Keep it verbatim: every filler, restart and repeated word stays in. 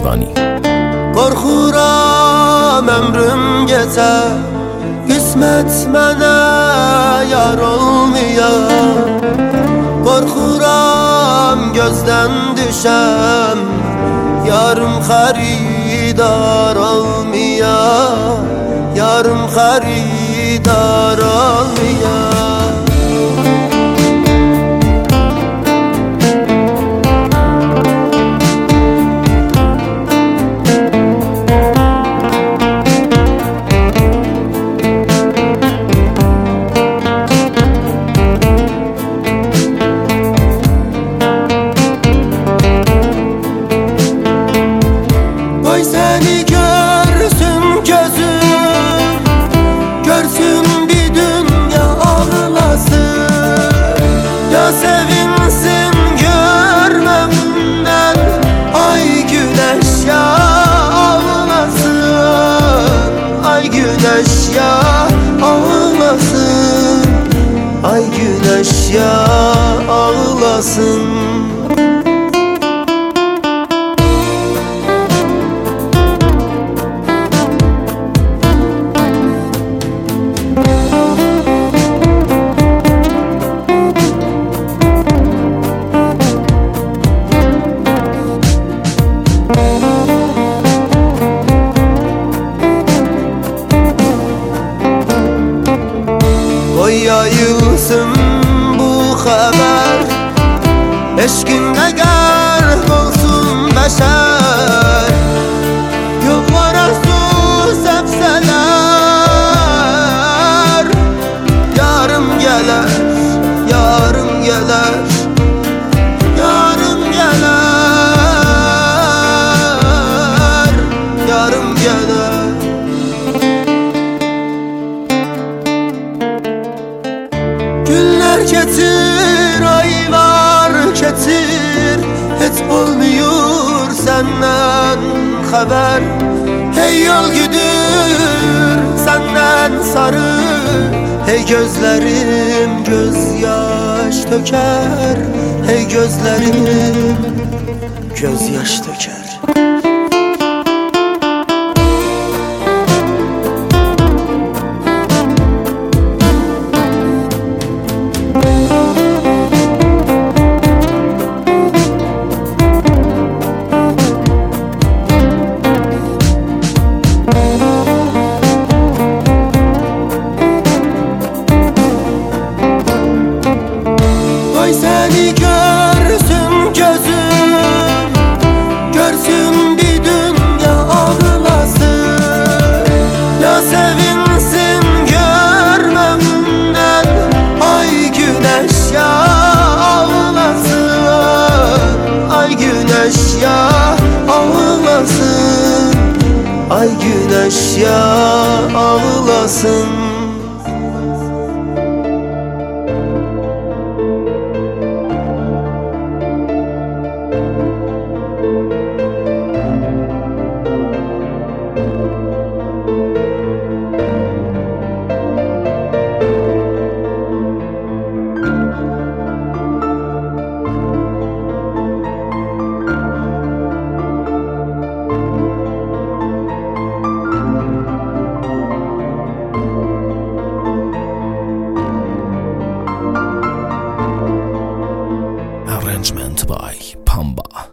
Keyvani. Qorxuram ömrüm geçə, qismət mənə yar olmaya. Qorxuram gözdən düşəm, yarım xaridar olmaya, yarım xaridar olmaya. Qoy səni görsün gözüm, görsün bir dünya ağlasın. Ya sevinsin görmemden, ay güneş ya ağlasın. Ay güneş ya ağlasın, ay güneş ya ağlasın. Qoy yayılsın bu xəbər, eşqində qərq olsun bəşər. Yollara su səpsələr, yarım gələr, yarım gələr, yarım gələr, yarım gələr. Günler keçir, aylar keçir, heç olmuyor senden haber. Hey yol güdür senden sarı, hey gözlerim gözyaş döker, hey gözlerim gözyaş döker. Qoy səni görsün gözüm, görsün bir dünya ağlasın. Ya sevinsin görmemden, ay güneş ya ağlasın. Ay güneş ya ağlasın, ay güneş ya ağlasın. Arrangement by Pamba.